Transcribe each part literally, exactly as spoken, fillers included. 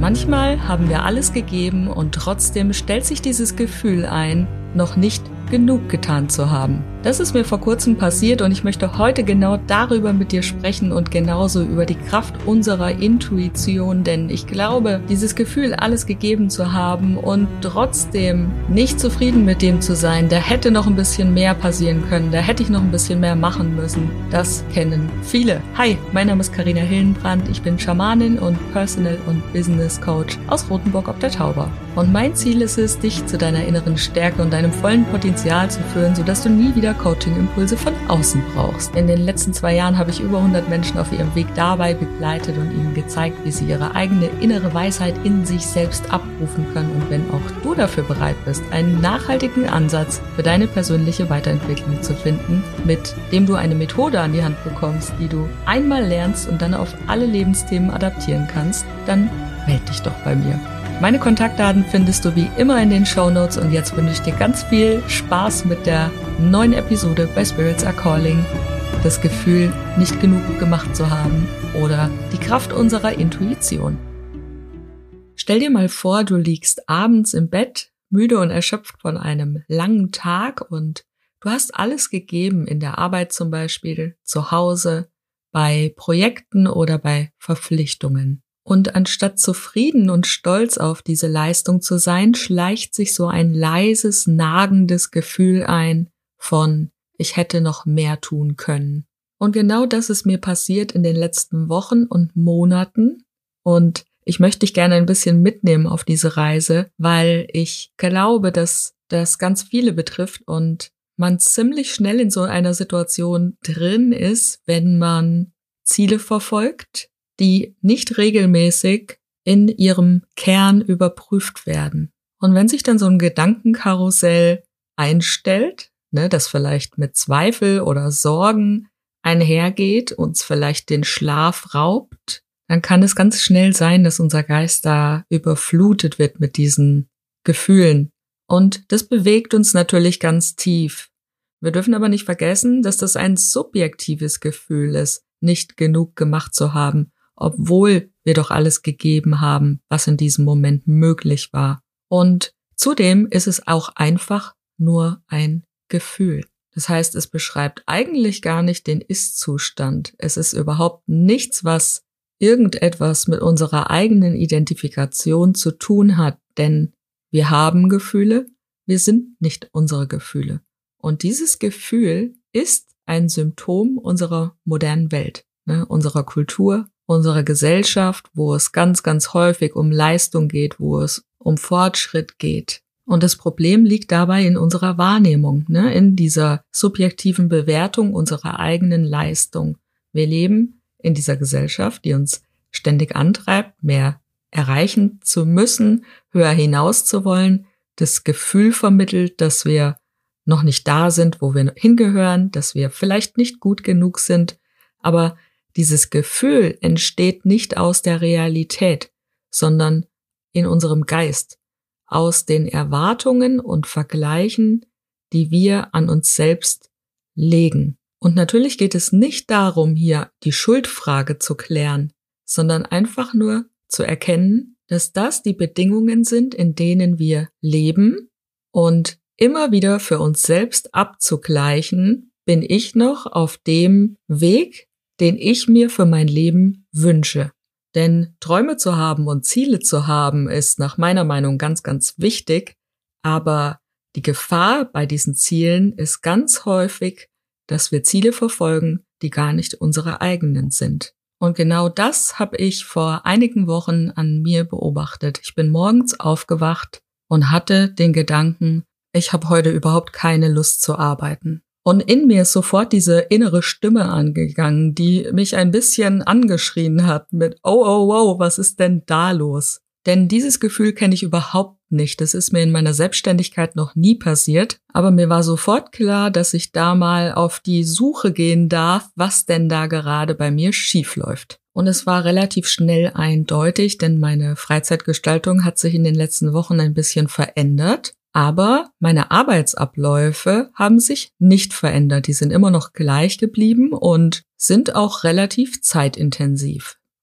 Manchmal haben wir alles gegeben und trotzdem stellt sich dieses Gefühl ein, noch nicht genug getan zu haben. Das ist mir vor kurzem passiert und ich möchte heute genau darüber mit dir sprechen und genauso über die Kraft unserer Intuition, denn ich glaube, dieses Gefühl, alles gegeben zu haben und trotzdem nicht zufrieden mit dem zu sein, da hätte noch ein bisschen mehr passieren können, da hätte ich noch ein bisschen mehr machen müssen, das kennen viele. Hi, mein Name ist Carina Hillenbrand, ich bin Schamanin und Personal- und Business Coach aus Rothenburg ob der Tauber. Und mein Ziel ist es, dich zu deiner inneren Stärke und deinem vollen Potenzial zu führen, sodass du nie wieder Coaching-Impulse von außen brauchst. In den letzten zwei Jahren habe ich über hundert Menschen auf ihrem Weg dabei begleitet und ihnen gezeigt, wie sie ihre eigene innere Weisheit in sich selbst abrufen können. Und wenn auch du dafür bereit bist, einen nachhaltigen Ansatz für deine persönliche Weiterentwicklung zu finden, mit dem du eine Methode an die Hand bekommst, die du einmal lernst und dann auf alle Lebensthemen adaptieren kannst, dann melde dich doch bei mir. Meine Kontaktdaten findest du wie immer in den Shownotes und jetzt wünsche ich dir ganz viel Spaß mit der neuen Episode bei Spirits Are Calling. Das Gefühl, nicht genug gemacht zu haben oder die Kraft unserer Intuition. Stell dir mal vor, du liegst abends im Bett, müde und erschöpft von einem langen Tag und du hast alles gegeben in der Arbeit zum Beispiel, zu Hause, bei Projekten oder bei Verpflichtungen. Und anstatt zufrieden und stolz auf diese Leistung zu sein, schleicht sich so ein leises, nagendes Gefühl ein von, ich hätte noch mehr tun können. Und genau das ist mir passiert in den letzten Wochen und Monaten. Und ich möchte dich gerne ein bisschen mitnehmen auf diese Reise, weil ich glaube, dass das ganz viele betrifft und man ziemlich schnell in so einer Situation drin ist, wenn man Ziele verfolgt, die nicht regelmäßig in ihrem Kern überprüft werden. Und wenn sich dann so ein Gedankenkarussell einstellt, ne, das vielleicht mit Zweifel oder Sorgen einhergeht, uns vielleicht den Schlaf raubt, dann kann es ganz schnell sein, dass unser Geist da überflutet wird mit diesen Gefühlen. Und das bewegt uns natürlich ganz tief. Wir dürfen aber nicht vergessen, dass das ein subjektives Gefühl ist, nicht genug gemacht zu haben, obwohl wir doch alles gegeben haben, was in diesem Moment möglich war. Und zudem ist es auch einfach nur ein Gefühl. Das heißt, es beschreibt eigentlich gar nicht den Ist-Zustand. Es ist überhaupt nichts, was irgendetwas mit unserer eigenen Identifikation zu tun hat, denn wir haben Gefühle, wir sind nicht unsere Gefühle. Und dieses Gefühl ist ein Symptom unserer modernen Welt, ne, unserer Kultur, unserer Gesellschaft, wo es ganz, ganz häufig um Leistung geht, wo es um Fortschritt geht. Und das Problem liegt dabei in unserer Wahrnehmung, ne, in dieser subjektiven Bewertung unserer eigenen Leistung. Wir leben in dieser Gesellschaft, die uns ständig antreibt, mehr erreichen zu müssen, höher hinaus zu wollen, das Gefühl vermittelt, dass wir noch nicht da sind, wo wir hingehören, dass wir vielleicht nicht gut genug sind, aber dieses Gefühl entsteht nicht aus der Realität, sondern in unserem Geist, aus den Erwartungen und Vergleichen, die wir an uns selbst legen. Und natürlich geht es nicht darum, hier die Schuldfrage zu klären, sondern einfach nur zu erkennen, dass das die Bedingungen sind, in denen wir leben und immer wieder für uns selbst abzugleichen, bin ich noch auf dem Weg, den ich mir für mein Leben wünsche. Denn Träume zu haben und Ziele zu haben, ist nach meiner Meinung ganz, ganz wichtig. Aber die Gefahr bei diesen Zielen ist ganz häufig, dass wir Ziele verfolgen, die gar nicht unsere eigenen sind. Und genau das habe ich vor einigen Wochen an mir beobachtet. Ich bin morgens aufgewacht und hatte den Gedanken, ich habe heute überhaupt keine Lust zu arbeiten. Und in mir ist sofort diese innere Stimme angegangen, die mich ein bisschen angeschrien hat mit, oh, oh, wow, was ist denn da los? Denn dieses Gefühl kenne ich überhaupt nicht. Das ist mir in meiner Selbstständigkeit noch nie passiert. Aber mir war sofort klar, dass ich da mal auf die Suche gehen darf, was denn da gerade bei mir schief läuft. Und es war relativ schnell eindeutig, denn meine Freizeitgestaltung hat sich in den letzten Wochen ein bisschen verändert. Aber meine Arbeitsabläufe haben sich nicht verändert. Die sind immer noch gleich geblieben und sind auch relativ zeitintensiv.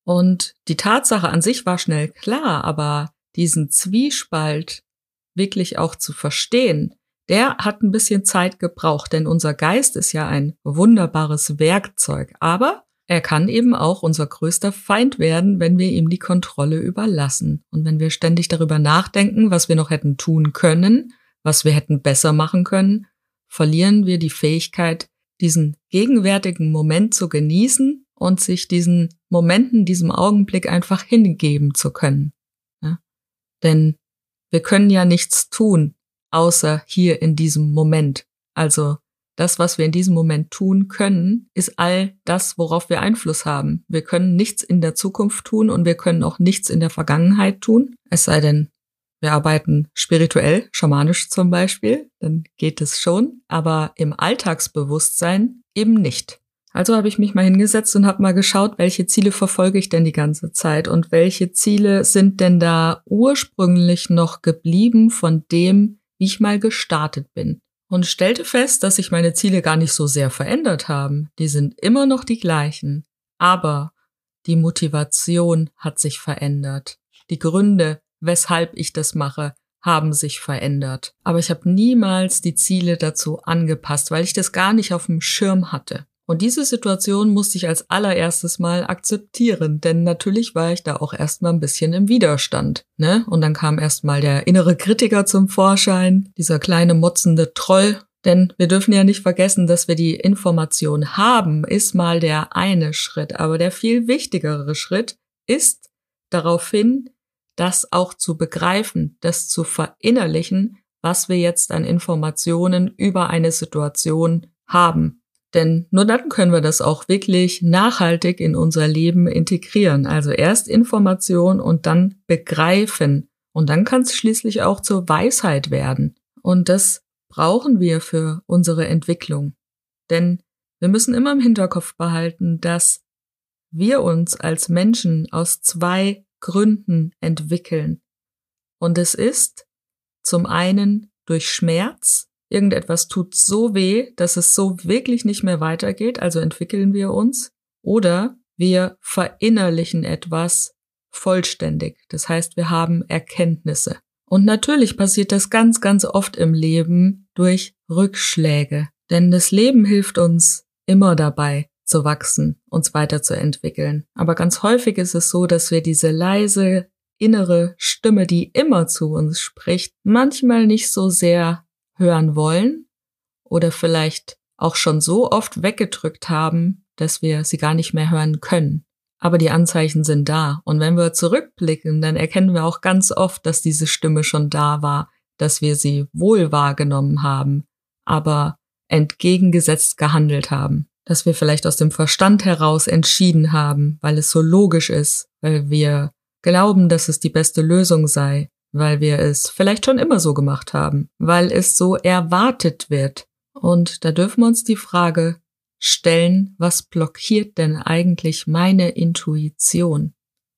Und die Tatsache an sich war schnell klar, aber diesen Zwiespalt wirklich auch zu verstehen, der hat ein bisschen Zeit gebraucht, denn unser Geist ist ja ein wunderbares Werkzeug, aber er kann eben auch unser größter Feind werden, wenn wir ihm die Kontrolle überlassen. Und wenn wir ständig darüber nachdenken, was wir noch hätten tun können, was wir hätten besser machen können, verlieren wir die Fähigkeit, diesen gegenwärtigen Moment zu genießen und sich diesen Momenten, diesem Augenblick einfach hingeben zu können. Ja? Denn wir können ja nichts tun, außer hier in diesem Moment. Also das, was wir in diesem Moment tun können, ist all das, worauf wir Einfluss haben. Wir können nichts in der Zukunft tun und wir können auch nichts in der Vergangenheit tun. Es sei denn, wir arbeiten spirituell, schamanisch zum Beispiel, dann geht es schon, aber im Alltagsbewusstsein eben nicht. Also habe ich mich mal hingesetzt und habe mal geschaut, welche Ziele verfolge ich denn die ganze Zeit und welche Ziele sind denn da ursprünglich noch geblieben von dem, wie ich mal gestartet bin. Und stellte fest, dass sich meine Ziele gar nicht so sehr verändert haben. Die sind immer noch die gleichen, aber die Motivation hat sich verändert. Die Gründe, weshalb ich das mache, haben sich verändert. Aber ich habe niemals die Ziele dazu angepasst, weil ich das gar nicht auf dem Schirm hatte. Und diese Situation musste ich als allererstes mal akzeptieren, denn natürlich war ich da auch erstmal ein bisschen im Widerstand, ne? Und dann kam erstmal der innere Kritiker zum Vorschein, dieser kleine motzende Troll, denn wir dürfen ja nicht vergessen, dass wir die Information haben, ist mal der eine Schritt, aber der viel wichtigere Schritt ist daraufhin, das auch zu begreifen, das zu verinnerlichen, was wir jetzt an Informationen über eine Situation haben. Denn nur dann können wir das auch wirklich nachhaltig in unser Leben integrieren. Also erst Information und dann begreifen. Und dann kann es schließlich auch zur Weisheit werden. Und das brauchen wir für unsere Entwicklung. Denn wir müssen immer im Hinterkopf behalten, dass wir uns als Menschen aus zwei Gründen entwickeln. Und es ist zum einen durch Schmerz. Irgendetwas tut so weh, dass es so wirklich nicht mehr weitergeht, also entwickeln wir uns. Oder wir verinnerlichen etwas vollständig. Das heißt, wir haben Erkenntnisse. Und natürlich passiert das ganz, ganz oft im Leben durch Rückschläge. Denn das Leben hilft uns immer dabei, zu wachsen, uns weiterzuentwickeln. Aber ganz häufig ist es so, dass wir diese leise innere Stimme, die immer zu uns spricht, manchmal nicht so sehr hören wollen oder vielleicht auch schon so oft weggedrückt haben, dass wir sie gar nicht mehr hören können. Aber die Anzeichen sind da. Und wenn wir zurückblicken, dann erkennen wir auch ganz oft, dass diese Stimme schon da war, dass wir sie wohl wahrgenommen haben, aber entgegengesetzt gehandelt haben. Dass wir vielleicht aus dem Verstand heraus entschieden haben, weil es so logisch ist, weil wir glauben, dass es die beste Lösung sei, weil wir es vielleicht schon immer so gemacht haben, weil es so erwartet wird. Und da dürfen wir uns die Frage stellen, was blockiert denn eigentlich meine Intuition?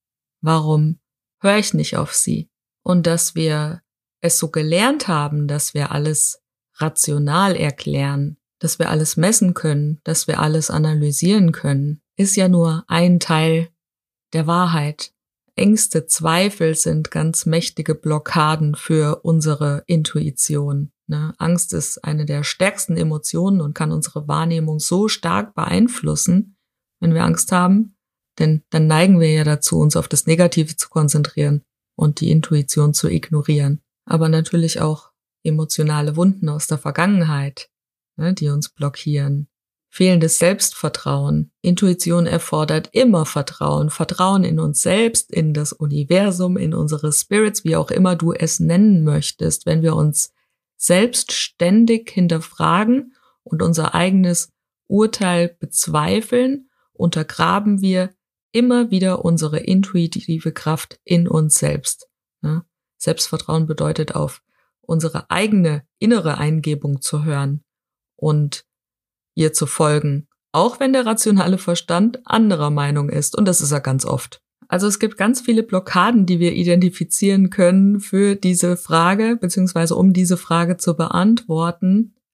Warum höre ich nicht auf sie? Und dass wir es so gelernt haben, dass wir alles rational erklären, dass wir alles messen können, dass wir alles analysieren können, ist ja nur ein Teil der Wahrheit. Ängste, Zweifel sind ganz mächtige Blockaden für unsere Intuition. Ne? Angst ist eine der stärksten Emotionen und kann unsere Wahrnehmung so stark beeinflussen, wenn wir Angst haben, denn dann neigen wir ja dazu, uns auf das Negative zu konzentrieren und die Intuition zu ignorieren. Aber natürlich auch emotionale Wunden aus der Vergangenheit, ne, die uns blockieren. Fehlendes Selbstvertrauen. Intuition erfordert immer Vertrauen. Vertrauen in uns selbst, in das Universum, in unsere Spirits, wie auch immer du es nennen möchtest. Wenn wir uns selbst ständig hinterfragen und unser eigenes Urteil bezweifeln, untergraben wir immer wieder unsere intuitive Kraft in uns selbst. Ja? Selbstvertrauen bedeutet, auf unsere eigene innere Eingebung zu hören und ihr zu folgen, auch wenn der rationale Verstand anderer Meinung ist. Und das ist er ganz oft. Also es gibt ganz viele Blockaden, die wir identifizieren können für diese Frage, beziehungsweise um diese Frage zu beantworten.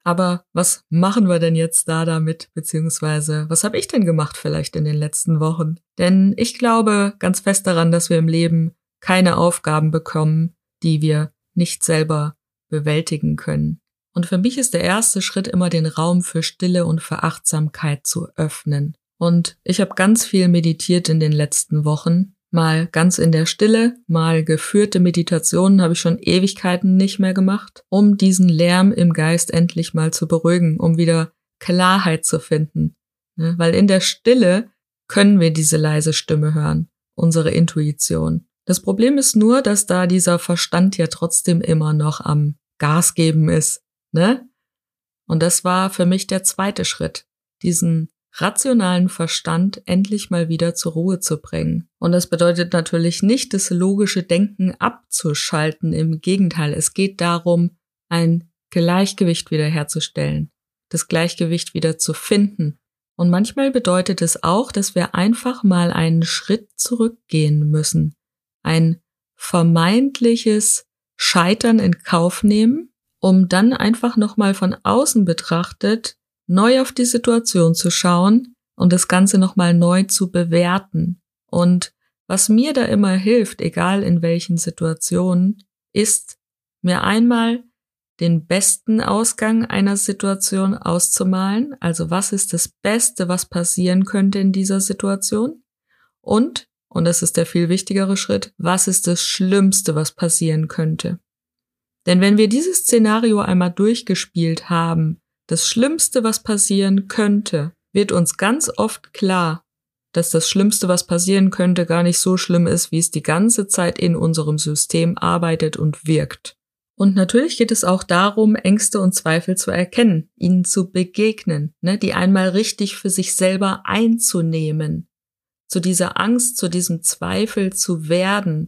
Aber was machen wir denn jetzt da damit, beziehungsweise was habe ich denn gemacht vielleicht in den letzten Wochen? Denn ich glaube ganz fest daran, dass wir im Leben keine Aufgaben bekommen, die wir nicht selber bewältigen können. Und für mich ist der erste Schritt immer, den Raum für Stille und für Achtsamkeit zu öffnen. Und ich habe ganz viel meditiert in den letzten Wochen. Mal ganz in der Stille, mal geführte Meditationen habe ich schon Ewigkeiten nicht mehr gemacht, um diesen Lärm im Geist endlich mal zu beruhigen, um wieder Klarheit zu finden. Ne? Weil in der Stille können wir diese leise Stimme hören, unsere Intuition. Das Problem ist nur, dass da dieser Verstand ja trotzdem immer noch am Gas geben ist, ne? Und das war für mich der zweite Schritt, diesen rationalen Verstand endlich mal wieder zur Ruhe zu bringen. Und das bedeutet natürlich nicht, das logische Denken abzuschalten. Im Gegenteil, es geht darum, ein Gleichgewicht wiederherzustellen, das Gleichgewicht wieder zu finden. Und manchmal bedeutet es auch, dass wir einfach mal einen Schritt zurückgehen müssen, ein vermeintliches Scheitern in Kauf nehmen, um dann einfach nochmal von außen betrachtet neu auf die Situation zu schauen und das Ganze nochmal neu zu bewerten. Und was mir da immer hilft, egal in welchen Situationen, ist mir einmal den besten Ausgang einer Situation auszumalen. Also was ist das Beste, was passieren könnte in dieser Situation? Und, und das ist der viel wichtigere Schritt, was ist das Schlimmste, was passieren könnte? Denn wenn wir dieses Szenario einmal durchgespielt haben, das Schlimmste, was passieren könnte, wird uns ganz oft klar, dass das Schlimmste, was passieren könnte, gar nicht so schlimm ist, wie es die ganze Zeit in unserem System arbeitet und wirkt. Und natürlich geht es auch darum, Ängste und Zweifel zu erkennen, ihnen zu begegnen, ne, die einmal richtig für sich selber einzunehmen, zu dieser Angst, zu diesem Zweifel zu werden,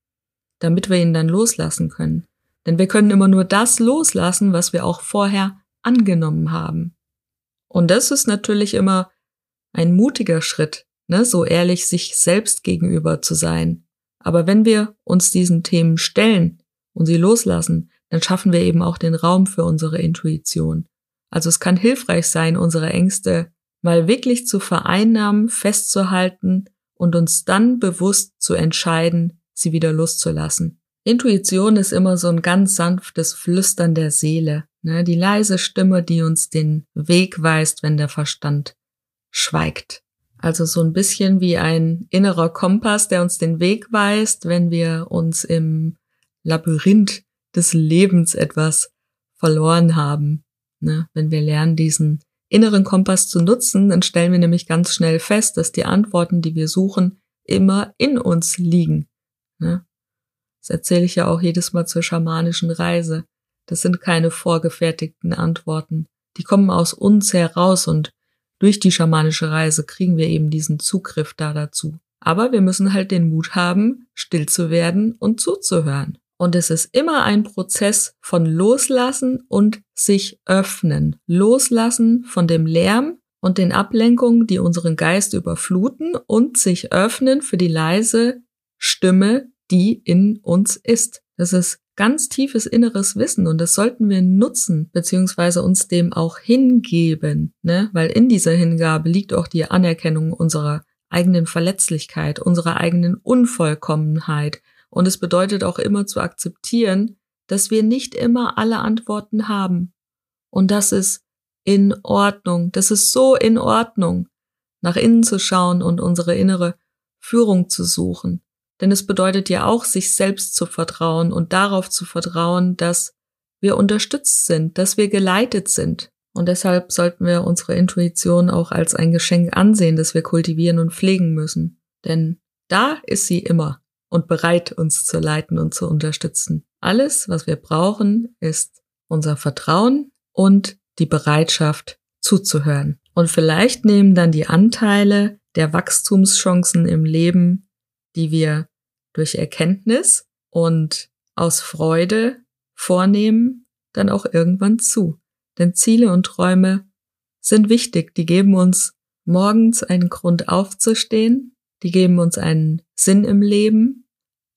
damit wir ihn dann loslassen können. Denn wir können immer nur das loslassen, was wir auch vorher angenommen haben. Und das ist natürlich immer ein mutiger Schritt, ne, so ehrlich sich selbst gegenüber zu sein. Aber wenn wir uns diesen Themen stellen und sie loslassen, dann schaffen wir eben auch den Raum für unsere Intuition. Also es kann hilfreich sein, unsere Ängste mal wirklich zu vereinnahmen, festzuhalten und uns dann bewusst zu entscheiden, sie wieder loszulassen. Intuition ist immer so ein ganz sanftes Flüstern der Seele, ne? Die leise Stimme, die uns den Weg weist, wenn der Verstand schweigt. Also so ein bisschen wie ein innerer Kompass, der uns den Weg weist, wenn wir uns im Labyrinth des Lebens etwas verloren haben. Ne? Wenn wir lernen, diesen inneren Kompass zu nutzen, dann stellen wir nämlich ganz schnell fest, dass die Antworten, die wir suchen, immer in uns liegen. Ne? Das erzähle ich ja auch jedes Mal zur schamanischen Reise. Das sind keine vorgefertigten Antworten. Die kommen aus uns heraus und durch die schamanische Reise kriegen wir eben diesen Zugriff da dazu. Aber wir müssen halt den Mut haben, still zu werden und zuzuhören. Und es ist immer ein Prozess von Loslassen und sich öffnen. Loslassen von dem Lärm und den Ablenkungen, die unseren Geist überfluten, und sich öffnen für die leise Stimme, die in uns ist. Das ist ganz tiefes inneres Wissen und das sollten wir nutzen, beziehungsweise uns dem auch hingeben, ne? Weil in dieser Hingabe liegt auch die Anerkennung unserer eigenen Verletzlichkeit, unserer eigenen Unvollkommenheit. Und es bedeutet auch immer zu akzeptieren, dass wir nicht immer alle Antworten haben. Und das ist in Ordnung. Das ist so in Ordnung, nach innen zu schauen und unsere innere Führung zu suchen. Denn es bedeutet ja auch, sich selbst zu vertrauen und darauf zu vertrauen, dass wir unterstützt sind, dass wir geleitet sind. Und deshalb sollten wir unsere Intuition auch als ein Geschenk ansehen, das wir kultivieren und pflegen müssen. Denn da ist sie immer und bereit, uns zu leiten und zu unterstützen. Alles, was wir brauchen, ist unser Vertrauen und die Bereitschaft zuzuhören. Und vielleicht nehmen dann die Anteile der Wachstumschancen im Leben, die wir durch Erkenntnis und aus Freude vornehmen, dann auch irgendwann zu. Denn Ziele und Träume sind wichtig. Die geben uns morgens einen Grund aufzustehen, die geben uns einen Sinn im Leben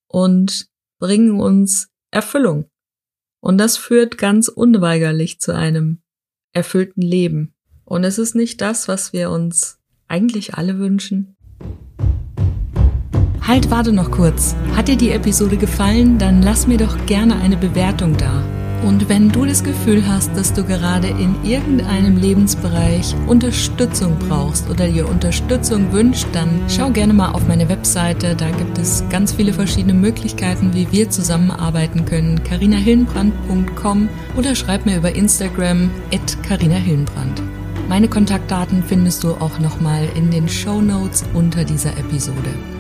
und bringen uns Erfüllung. Und das führt ganz unweigerlich zu einem erfüllten Leben. Und es ist nicht das, was wir uns eigentlich alle wünschen. Halt, warte noch kurz. Hat dir die Episode gefallen? Dann lass mir doch gerne eine Bewertung da. Und wenn du das Gefühl hast, dass du gerade in irgendeinem Lebensbereich Unterstützung brauchst oder dir Unterstützung wünscht, dann schau gerne mal auf meine Webseite. Da gibt es ganz viele verschiedene Möglichkeiten, wie wir zusammenarbeiten können. carina hillenbrand punkt com oder schreib mir über Instagram at carina hillenbrand. Meine Kontaktdaten findest du auch nochmal in den Shownotes unter dieser Episode.